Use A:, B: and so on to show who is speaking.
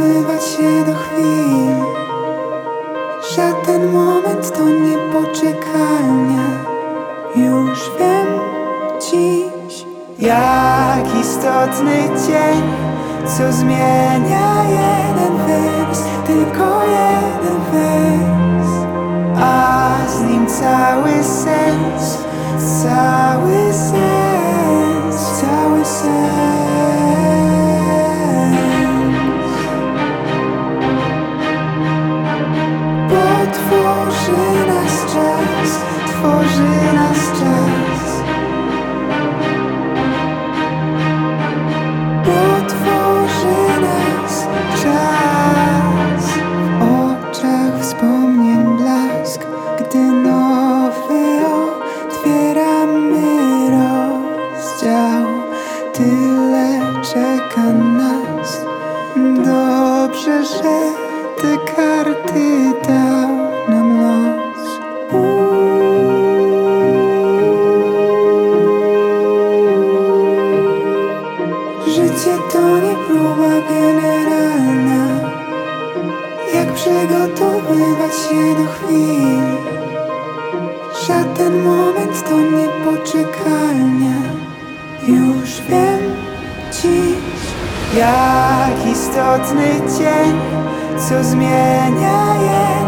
A: przygotowywać się do chwil. Żaden moment to niepoczekalnia. Już wiem dziś, jak istotny dzień, co zmienia jeden wers, tylko jeden wers, a z nim cały sens, cały sens, cały sens. Bo tworzy nas czas, tworzy nas czas. Bo tworzy nas czas. W oczach wspomnień blask, gdy nowy otwieramy rozdział. Tyle czeka nas. Dobrze, że te karty dał nam los. Życie to nie próba generalna. Jak przygotowywać się do chwil. Żaden moment to niepoczekalnia. Już wiem dziś, jak istotny dzień, co zmienia je.